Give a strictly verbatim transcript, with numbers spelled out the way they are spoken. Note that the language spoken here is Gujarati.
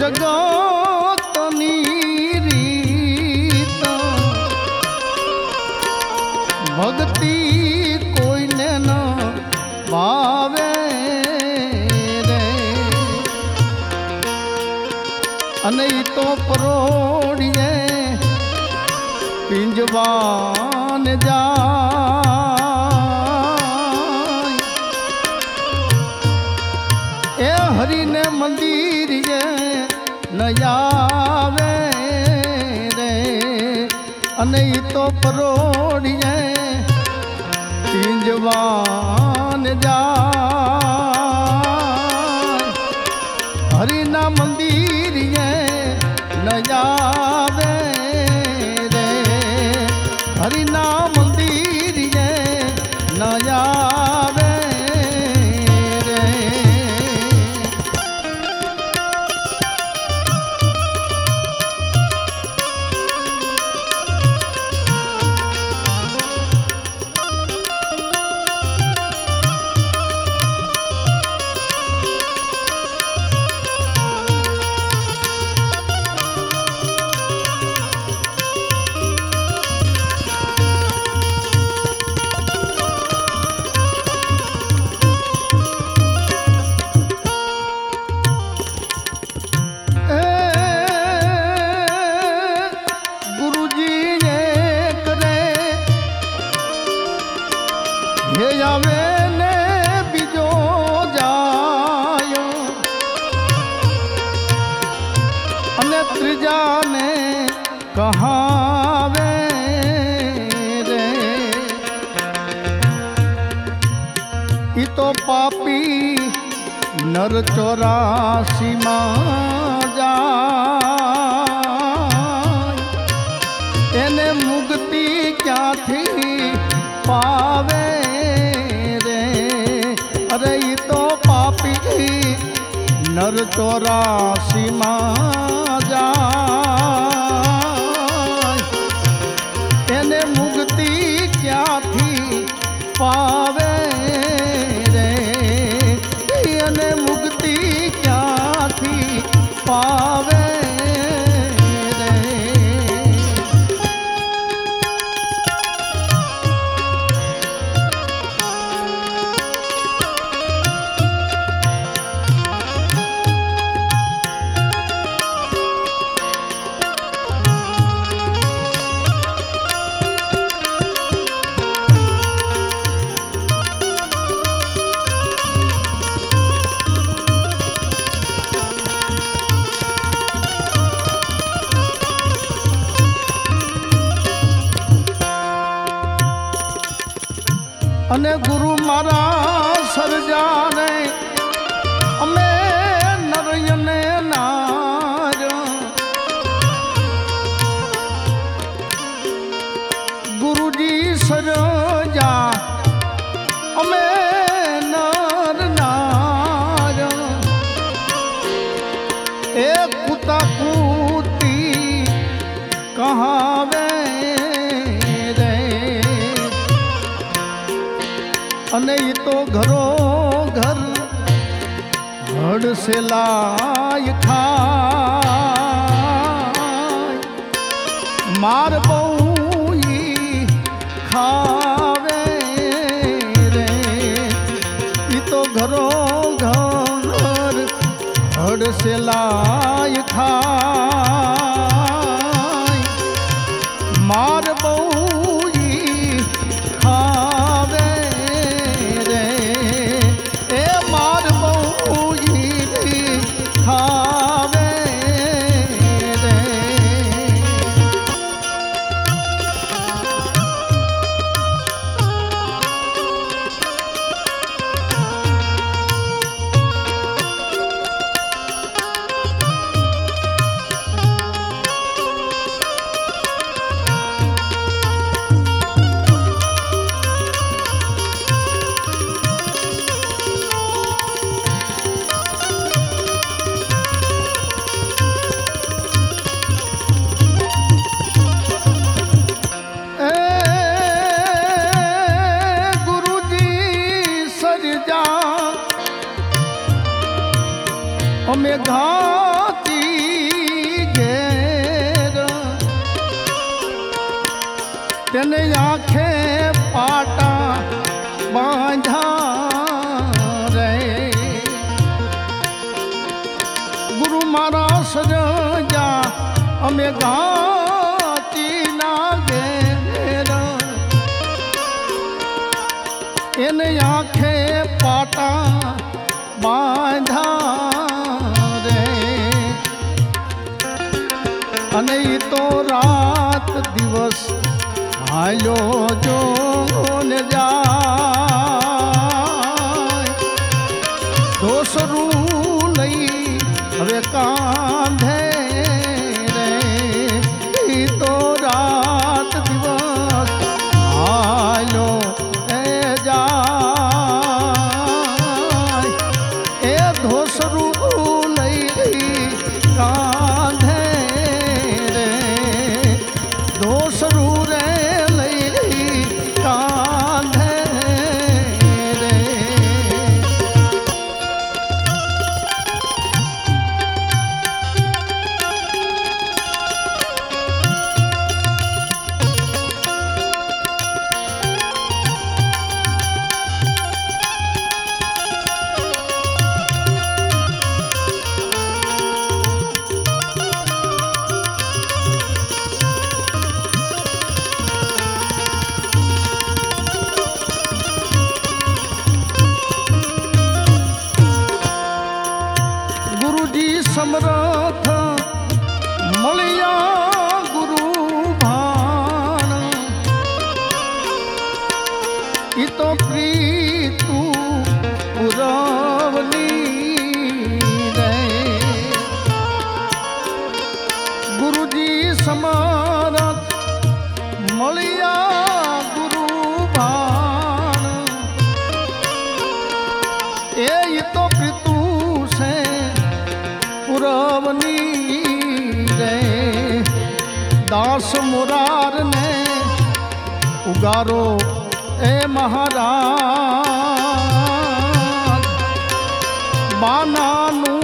જગતની રીત ભક્તિ કોઈને ન ભાવે રે અને ઈ તો પરોડીએ પિંજવાન જાય એ હરીને મંદિરે ન આવે રે અને ઈ તો પરોડીએ પિંજવાન જાય હરીના મંદિરે ન આવે રે હરિના મંદિરે ન આવે રે આવે ને બીજો જાય અને ત્રીજાને કહાવે રે ઈ તો પાપી નર ચોરાસીમાં જાય એને મુક્તિ ક્યાંથી પાવે અરે ઈ તો પાપી નર ચોરાસીમાં જાય એને મુક્તિ ક્યાંથી પાવે રે એને મુક્તિ ક્યાંથી પાવે અને ગુરુ મારા સરજાને અમે નરયને નાર ગુરુજી સરજા અમે નર નાર એ કુતા કુતી કહાવે અને ઈ તો ઘરો ઘર હડસેલાય ખાય માર બહુ ઈ ખાવે રે ઈ તો ઘરો ઘર હડસેલાય ખાય માર બહુ ઈ ખાવે ખાવે રે અમે ઘાતી એને આંખે પાટા બાંધા રે ગુરુ મારા સજા અમે ગાતી ના ઘેર એને આંખે પાટા બાંધા રે અને ઈ તો રાત દિવસ હાલ્યો જો ને જાય દોસરું લઈ હવે કાંધે રે ઈ તો રાત દિવસ હાલ્યો એ જાય એ દોસરું લઈ કાંધે રે દોસરું રે લઈ કાંધે રે સમરથ મળ્યા ગુરુ ભાણ ઈ તો પ્રીતુ પુરવની રે ગુરુજી સમરથ મળ્યા ગુરુ ભાણ એ ઈ તો પ્રીતુ છે પુરવની રે દાસ મુરાર ને ઉગારો એ મહારાજ બાનાનું